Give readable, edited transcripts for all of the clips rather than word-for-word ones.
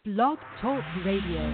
Blog Talk Radio.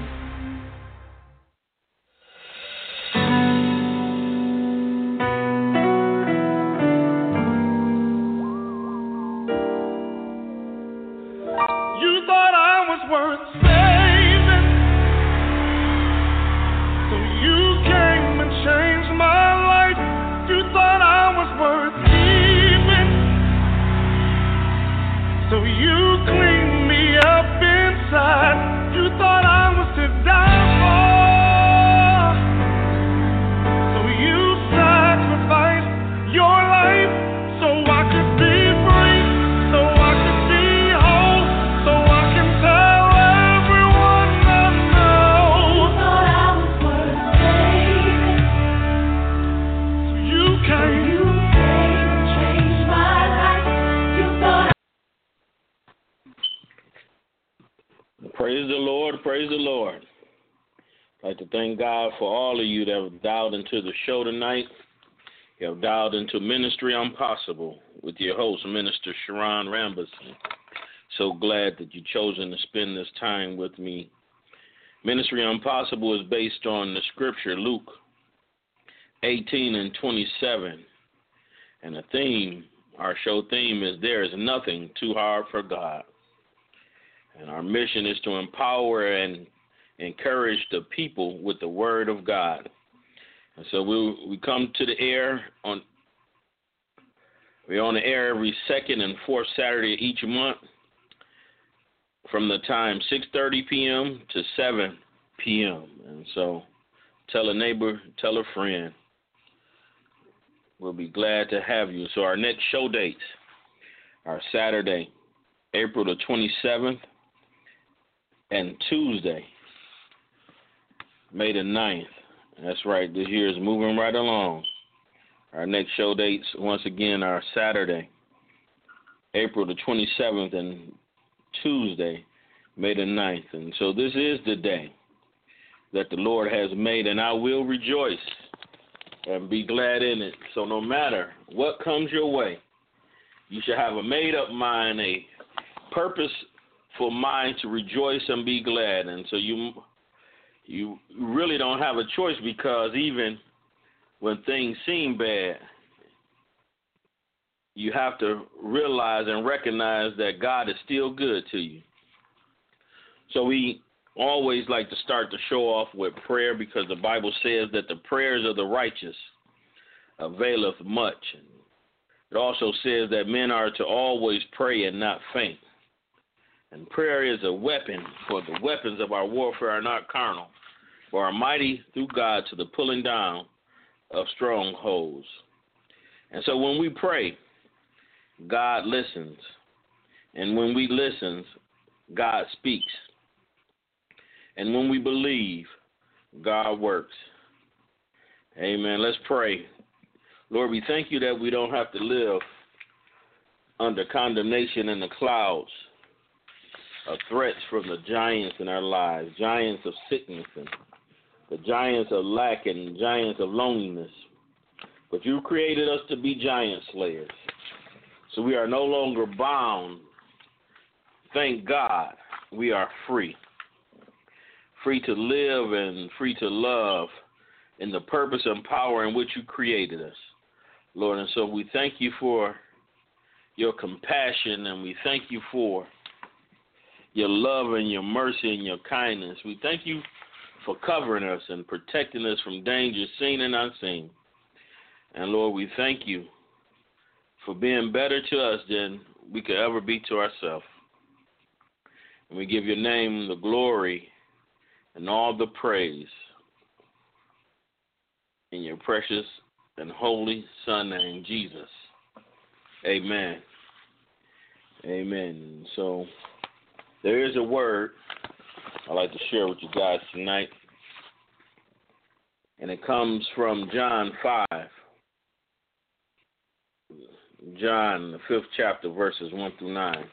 Praise the Lord. I'd like to thank God for all of you that have dialed into the show tonight. You have dialed into Ministry Impossible with your host, Minister Sharon Ramberson. So glad that you've chosen to spend this time with me. Ministry Impossible is based on the scripture, Luke 18:27. And the theme, our show theme is there is nothing too hard for God. And our mission is to empower and encourage the people with the word of God. And so we come to the air we're on the air every second and fourth Saturday each month from the time 6:30 p.m. to 7 p.m. And so tell a neighbor, tell a friend. We'll be glad to have you. So our next show dates are Saturday, April the 27th, and Tuesday, May the 9th. That's right, this year is moving right along. Our next show dates, once again, are Saturday, April the 27th, and Tuesday, May the 9th. And so this is the day that the Lord has made, and I will rejoice and be glad in it. So no matter what comes your way, you should have a made-up mind, a purposeful mind to rejoice and be glad. And so you really don't have a choice, because even when things seem bad, you have to realize and recognize that God is still good to you. So we always like to start the show off with prayer, because the Bible says that the prayers of the righteous availeth much. It also says that men are to always pray and not faint. And prayer is a weapon, for the weapons of our warfare are not carnal, but are mighty through God to the pulling down of strongholds. And so when we pray, God listens. And when we listen, God speaks. And when we believe, God works. Amen. Let's pray. Lord, we thank you that we don't have to live under condemnation in the clouds of threats from the giants in our lives, giants of sickness and the giants of lack and giants of loneliness. But you created us to be giant slayers. So we are no longer bound. Thank God we are free. Free to live and free to love in the purpose and power in which you created us, Lord. And so we thank you for your compassion, and we thank you for your love and your mercy and your kindness. We thank you for covering us and protecting us from danger seen and unseen. And Lord, we thank you for being better to us than we could ever be to ourselves. And we give your name the glory and all the praise in your precious and holy Son name, Jesus. Amen. Amen. So there is a word I'd like to share with you guys tonight, and it comes from John 5. John, the 5th chapter, verses 1 through 9.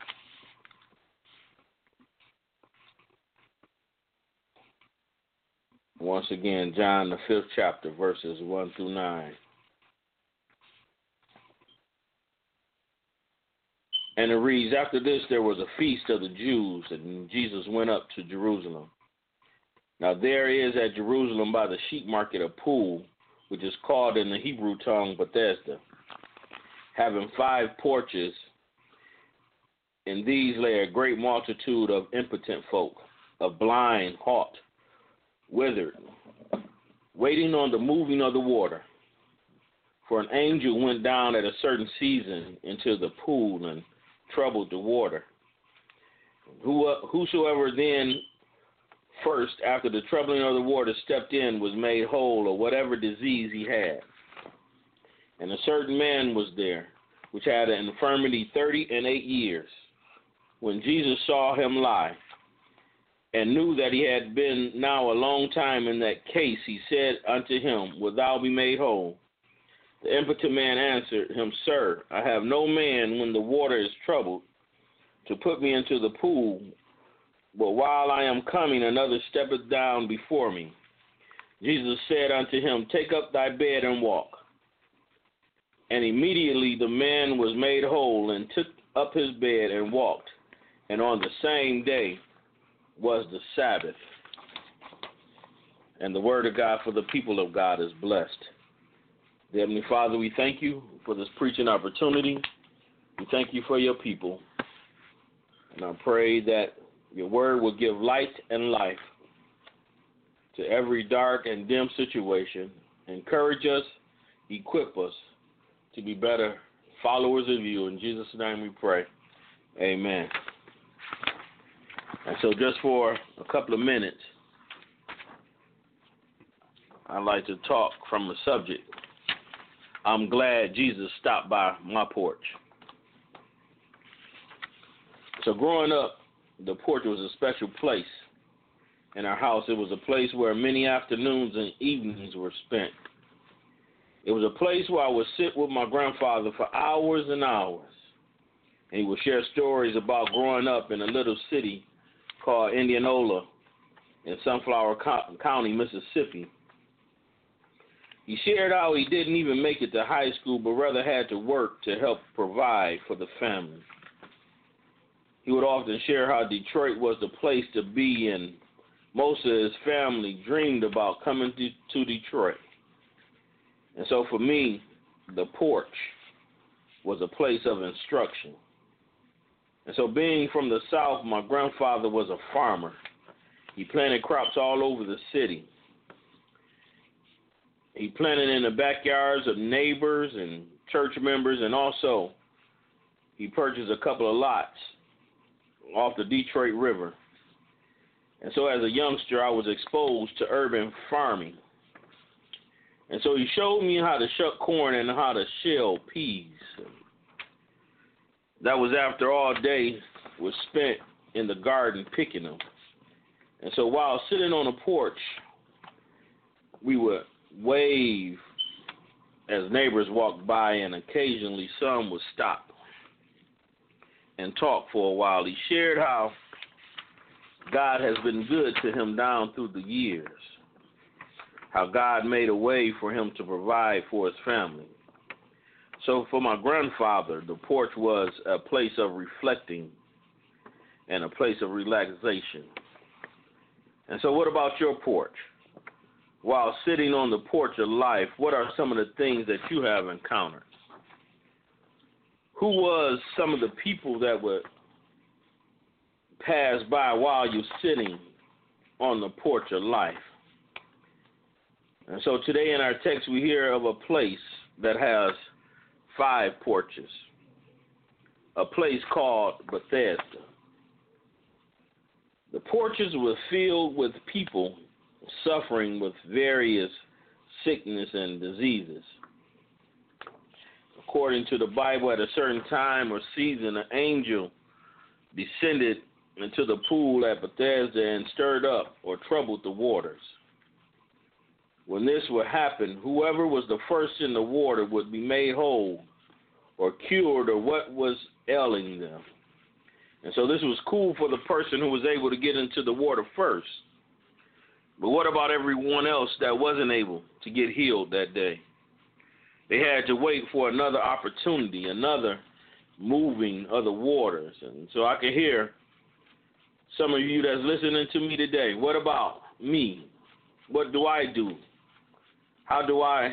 Once again, John, the 5th chapter, verses 1 through 9. And it reads, after this there was a feast of the Jews, and Jesus went up to Jerusalem. Now there is at Jerusalem by the sheep market a pool, which is called in the Hebrew tongue Bethesda, having 5 porches. In these lay a great multitude of impotent folk, of blind, halt, withered, waiting on the moving of the water. For an angel went down at a certain season into the pool and troubled the water. Whosoever then first, after the troubling of the water, stepped in was made whole of whatever disease he had. And a certain man was there, which had an infirmity 38 years. When Jesus saw him lie, and knew that he had been now a long time in that case, he said unto him, Wilt thou be made whole? The impotent man answered him, Sir, I have no man when the water is troubled to put me into the pool, but while I am coming, another steppeth down before me. Jesus said unto him, Take up thy bed and walk. And immediately the man was made whole and took up his bed and walked. And on the same day was the Sabbath. And the word of God for the people of God is blessed. Dear Heavenly Father, we thank you for this preaching opportunity. We thank you for your people. And I pray that your word will give light and life to every dark and dim situation. Encourage us, equip us to be better followers of you. In Jesus' name we pray. Amen. And so just for a couple of minutes, I'd like to talk from a subject. I'm glad Jesus stopped by my porch. So growing up, the porch was a special place in our house. It was a place where many afternoons and evenings were spent. It was a place where I would sit with my grandfather for hours and hours. And he would share stories about growing up in a little city called Indianola in Sunflower County, Mississippi. He shared how he didn't even make it to high school, but rather had to work to help provide for the family. He would often share how Detroit was the place to be, and most of his family dreamed about coming to Detroit. And so for me, the porch was a place of instruction. And so being from the South, my grandfather was a farmer. He planted crops all over the city. He planted in the backyards of neighbors and church members, and also he purchased a couple of lots off the Detroit River. And so as a youngster, I was exposed to urban farming. And so he showed me how to shuck corn and how to shell peas. That was after all day was spent in the garden picking them. And so while sitting on the porch, we would wave as neighbors walked by, and occasionally some would stop and talk for a while. He shared how God has been good to him down through the years, how God made a way for him to provide for his family. So for my grandfather, the porch was a place of reflecting and a place of relaxation. And so what about your porch? While sitting on the porch of life, what are some of the things that you have encountered? Who was some of the people that would pass by while you're sitting on the porch of life? And so today in our text we hear of a place that has 5 porches, a place called Bethesda. The porches were filled with people suffering with various sickness and diseases. According to the Bible, at a certain time or season, an angel descended into the pool at Bethesda and stirred up or troubled the waters. When this would happen, whoever was the first in the water would be made whole or cured or what was ailing them. And so this was cool for the person who was able to get into the water first. But what about everyone else that wasn't able to get healed that day? They had to wait for another opportunity, another moving of the waters. And so I can hear some of you that's listening to me today. What about me? What do I do? How do I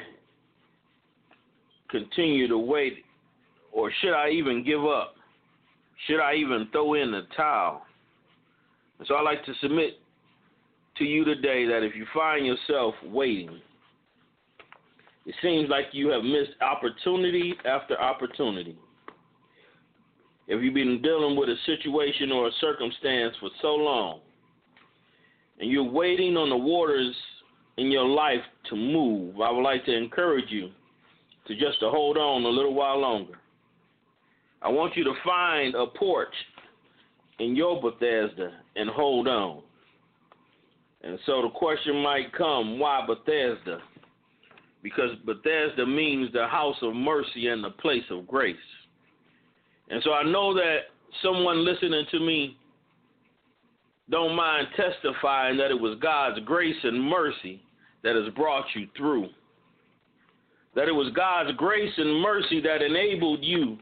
continue to wait? Or should I even give up? Should I even throw in the towel? And so I'd like to submit to you today that if you find yourself waiting, it seems like you have missed opportunity after opportunity. If you've been dealing with a situation or a circumstance for so long, and you're waiting on the waters in your life to move, I would like to encourage you to just to hold on a little while longer. I want you to find a porch in your Bethesda and hold on. And so the question might come, why Bethesda? Because Bethesda means the house of mercy and the place of grace. And so I know that someone listening to me don't mind testifying that it was God's grace and mercy that has brought you through. That it was God's grace and mercy that enabled you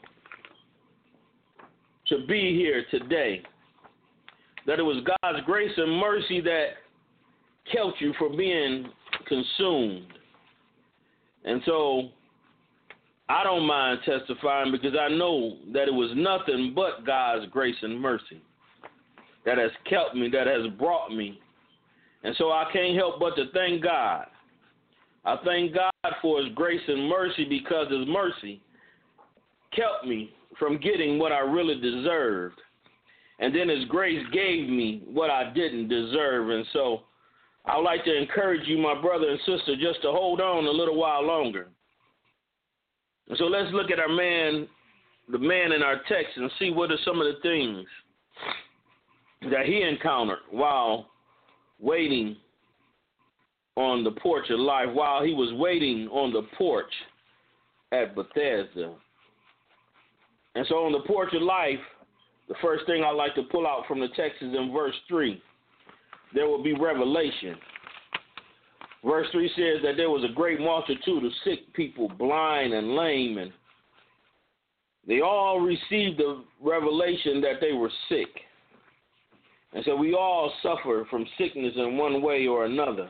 to be here today. That it was God's grace and mercy that kept you from being consumed. And so I don't mind testifying because I know that it was nothing but God's grace and mercy that has kept me, that has brought me. And so I can't help but to thank God. I thank God for his grace and mercy because his mercy kept me from getting what I really deserved. And then his grace gave me what I didn't deserve. And so I would like to encourage you, my brother and sister, just to hold on a little while longer. And so let's look at the man in our text, and see what are some of the things that he encountered while waiting on the porch of life, while he was waiting on the porch at Bethesda. And so on the porch of life, the first thing I'd like to pull out from the text is in verse 3. There will be revelation. Verse 3 says that there was a great multitude of sick people, blind and lame, and they all received the revelation that they were sick. And so we all suffer from sickness in one way or another.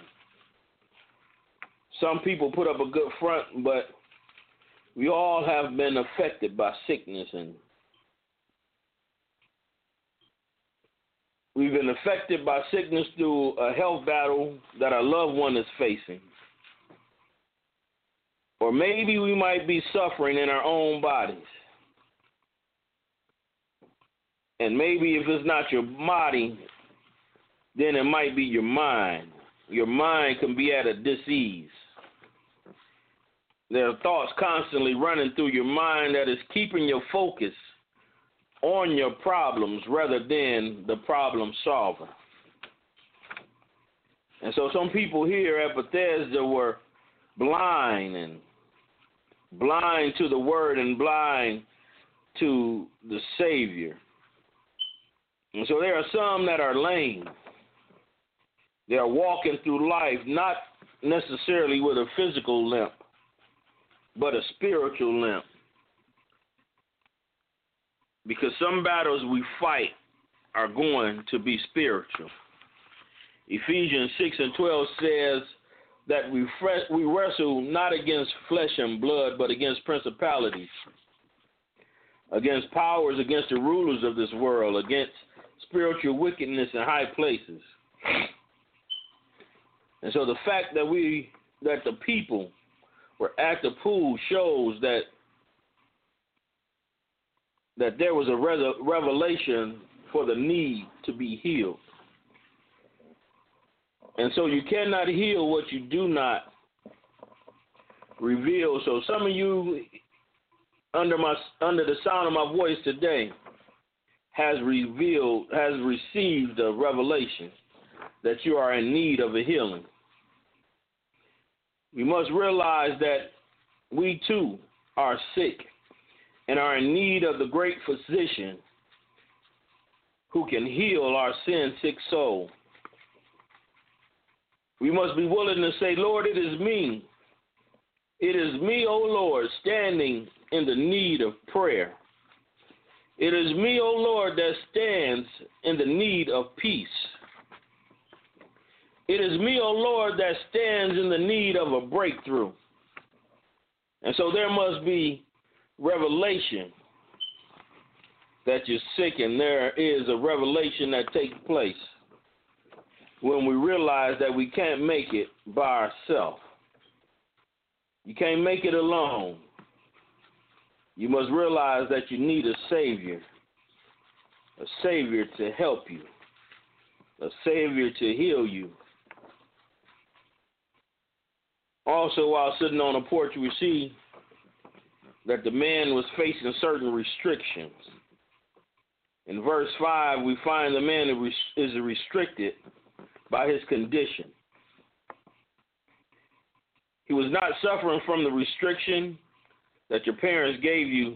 Some people put up a good front, but we all have been affected by sickness, and we've been affected by sickness through a health battle that our loved one is facing. Or maybe we might be suffering in our own bodies. And maybe if it's not your body, then it might be your mind. Your mind can be at a dis-ease. There are thoughts constantly running through your mind that is keeping your focus on your problems rather than the problem solver. And so some people here at Bethesda were blind to the word and blind to the Savior. And so there are some that are lame. They are walking through life not necessarily with a physical limp, but a spiritual limp. Because some battles we fight are going to be spiritual. Ephesians 6:12 says that we wrestle not against flesh and blood, but against principalities, against powers, against the rulers of this world, against spiritual wickedness in high places. And so the fact that the people were at the pool shows that there was a revelation for the need to be healed. And so you cannot heal what you do not reveal. So some of you under the sound of my voice today has received a revelation that you are in need of a healing. We must realize that we too are sick and are in need of the great physician who can heal our sin-sick soul. We must be willing to say, Lord, it is me. It is me, O Lord, standing in the need of prayer. It is me, O Lord, that stands in the need of peace. It is me, O Lord, that stands in the need of a breakthrough. And so there must be revelation that you're sick, and there is a revelation that takes place when we realize that we can't make it by ourselves. You can't make it alone. You must realize that you need a Savior to help you, a Savior to heal you. Also, while sitting on the porch, we see that the man was facing certain restrictions. In verse 5, we find the man is restricted by his condition. He was not suffering from the restriction that your parents gave you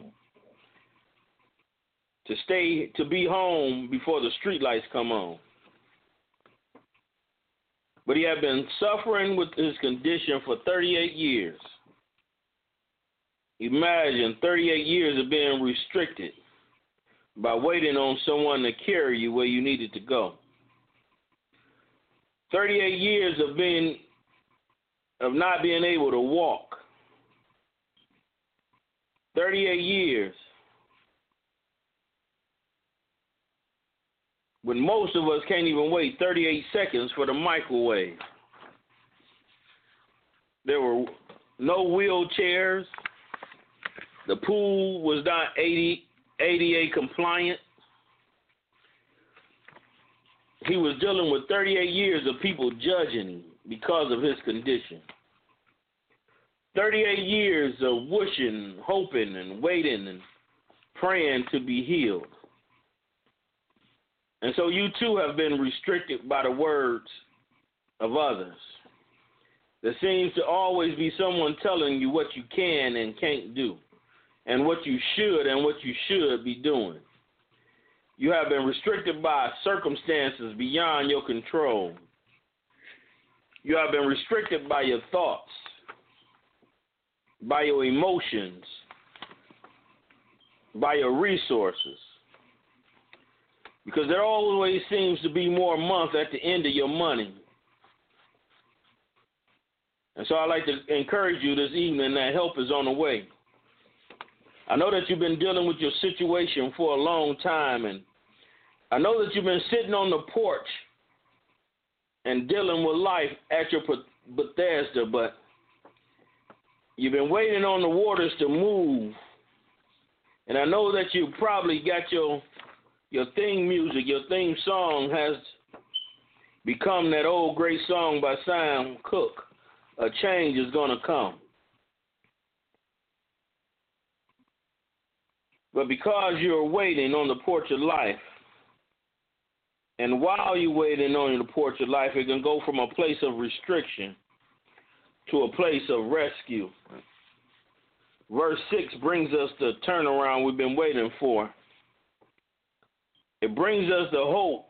to be home before the street lights come on. But he had been suffering with his condition for 38 years. Imagine 38 years of being restricted by waiting on someone to carry you where you needed to go. 38 years of not being able to walk. 38 years when most of us can't even wait 38 seconds for the microwave. There were no wheelchairs. The pool was not ADA compliant. He was dealing with 38 years of people judging him because of his condition. 38 years of wishing, hoping, and waiting and praying to be healed. And so you too have been restricted by the words of others. There seems to always be someone telling you what you can and can't do, and what you should be doing. You have been restricted by circumstances beyond your control. You have been restricted by your thoughts, by your emotions, by your resources. Because there always seems to be more month at the end of your money. And so I'd like to encourage you this evening that help is on the way. I know that you've been dealing with your situation for a long time, and I know that you've been sitting on the porch and dealing with life at your Bethesda, but you've been waiting on the waters to move. And I know that you probably got your theme music, your theme song has become that old great song by Sam Cooke, A Change Is Gonna Come. But because you're waiting on the porch of life, and while you're waiting on the porch of life, it can go from a place of restriction to a place of rescue. Verse 6 brings us the turnaround we've been waiting for. It brings us the hope.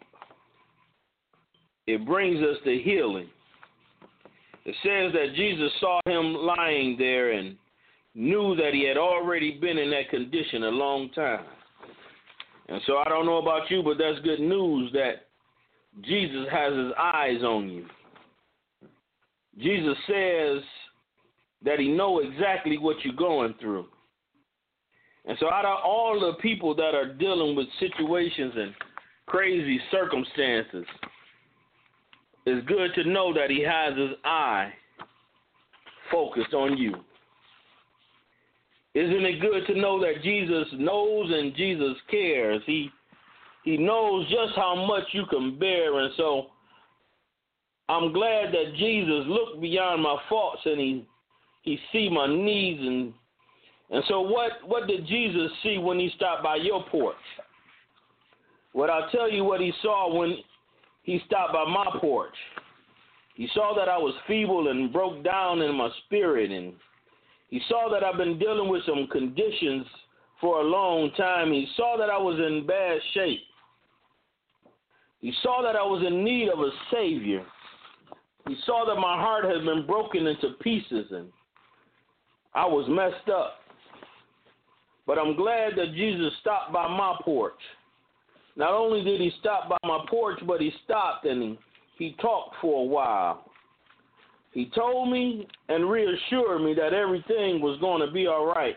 It brings us the healing. It says that Jesus saw him lying there and knew that he had already been in that condition a long time. And so I don't know about you, but that's good news that Jesus has his eyes on you. Jesus says that he knows exactly what you're going through. And so out of all the people that are dealing with situations and crazy circumstances, it's good to know that he has his eye focused on you. Isn't it good to know that Jesus knows and Jesus cares? He knows just how much you can bear, and so I'm glad that Jesus looked beyond my faults and he see my needs. And so what did Jesus see when he stopped by your porch? Well, I'll tell you what he saw when he stopped by my porch. He saw that I was feeble and broke down in my spirit, and he saw that I've been dealing with some conditions for a long time. He saw that I was in bad shape. He saw that I was in need of a Savior. He saw that my heart had been broken into pieces and I was messed up. But I'm glad that Jesus stopped by my porch. Not only did he stop by my porch, but he stopped and he talked for a while. He told me and reassured me that everything was going to be all right.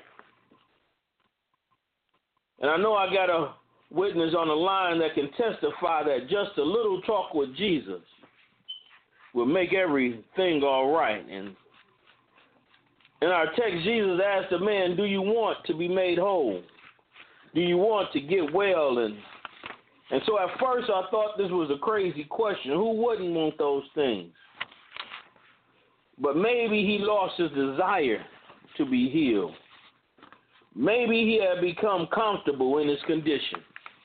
And I know I got a witness on the line that can testify that just a little talk with Jesus will make everything all right. And in our text, Jesus asked the man, do you want to be made whole? Do you want to get well? And so at first I thought this was a crazy question. Who wouldn't want those things? But maybe he lost his desire to be healed. Maybe he had become comfortable in his condition.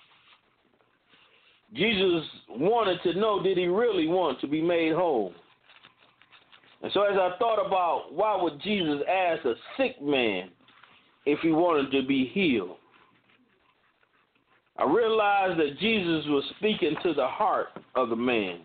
Jesus wanted to know, did he really want to be made whole? And so as I thought about why would Jesus ask a sick man if he wanted to be healed, I realized that Jesus was speaking to the heart of the man.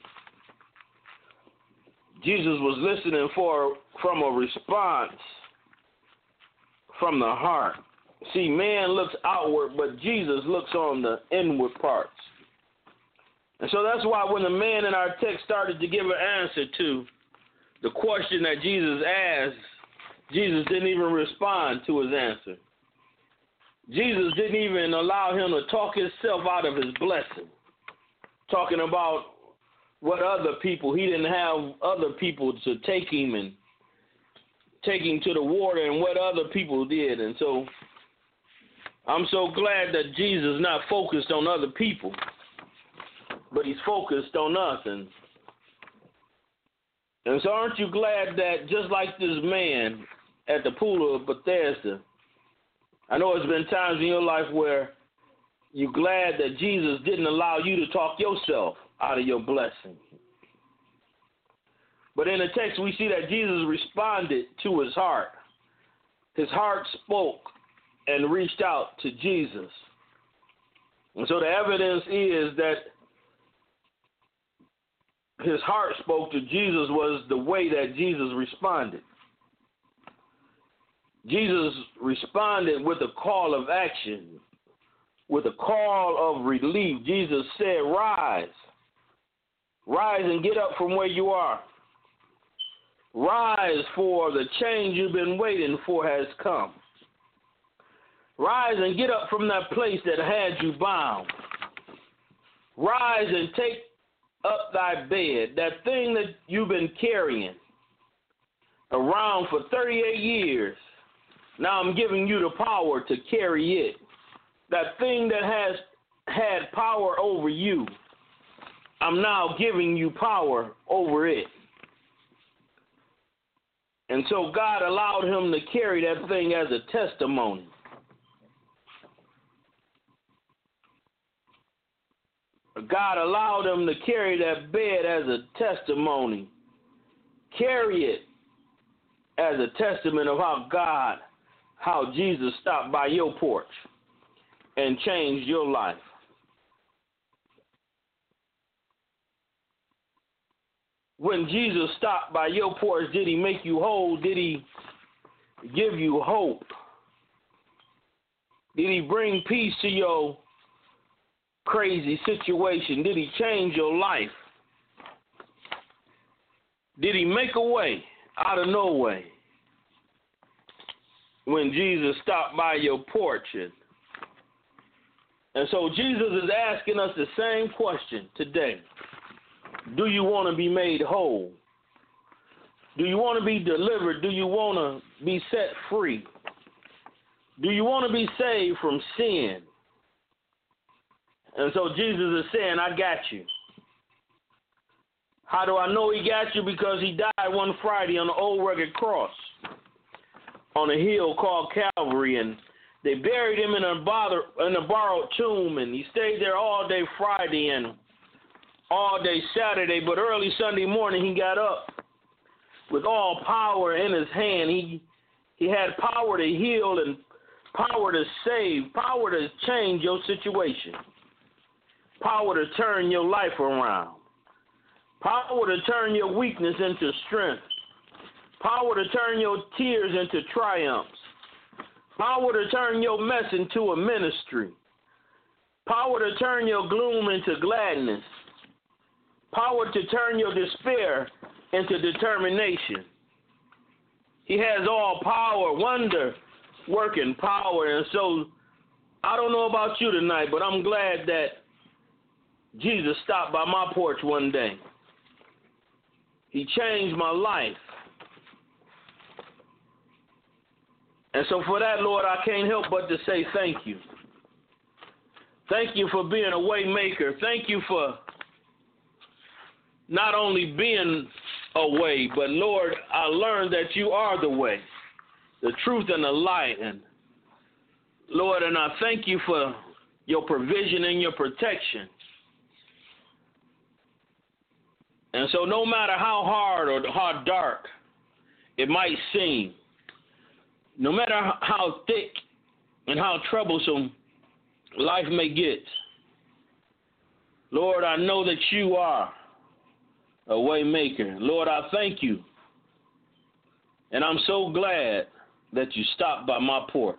Jesus was listening from a response from the heart. See, man looks outward, but Jesus looks on the inward parts. And so that's why when the man in our text started to give an answer to the question that Jesus asked, Jesus didn't even respond to his answer. Jesus didn't even allow him to talk himself out of his blessing, talking about what other people, he didn't have other people to take him and take him to the water and what other people did. And so I'm so glad that Jesus is not focused on other people, but he's focused on us. And so aren't you glad that just like this man at the pool of Bethesda, I know it's been times in your life where you're glad that Jesus didn't allow you to talk yourself out of your blessing. But in the text, we see that Jesus responded to his heart. His heart spoke and reached out to Jesus. And so the evidence is that his heart spoke to Jesus was the way that Jesus responded. Jesus responded with a call of action, with a call of relief. Jesus said, rise. Rise and get up from where you are. Rise, for the change you've been waiting for has come. Rise and get up from that place that had you bound. Rise and take up thy bed, that thing that you've been carrying around for 38 years. Now I'm giving you the power to carry it. That thing that has had power over you, I'm now giving you power over it. And so God allowed him to carry that thing as a testimony. God allowed him to carry that bed as a testimony. Carry it as a testament of how Jesus stopped by your porch and changed your life. When Jesus stopped by your porch, did he make you whole? Did he give you hope? Did he bring peace to your crazy situation? Did he change your life? Did he make a way out of no way? When Jesus stopped by your porch. And so Jesus is asking us the same question today. Do you want to be made whole? Do you want to be delivered? Do you want to be set free? Do you want to be saved from sin? And so Jesus is saying, I got you. How do I know he got you? Because he died one Friday on the old rugged cross on a hill called Calvary, and they buried him in a borrowed tomb, and he stayed there all day Friday and all day Saturday, but early Sunday morning he got up with all power in his hand. He had power to heal and power to save, power to change your situation, power to turn your life around, power to turn your weakness into strength, power to turn your tears into triumphs, Power to turn your mess into a ministry. Power to turn your gloom into gladness. Power to turn your despair into determination. He has all power, wonder, working power. And so I don't know about you tonight, but I'm glad that Jesus stopped by my porch one day. He changed my life. And so for that, Lord, I can't help but to say thank you. Thank you for being a way maker. Thank you for not only being a way, but Lord, I learned that you are the way, the truth and the light. And Lord, and I thank you for your provision and your protection. And so no matter how hard or how dark it might seem, no matter how thick and how troublesome life may get, Lord, I know that you are a way maker. Lord, I thank you. And I'm so glad that you stopped by my porch.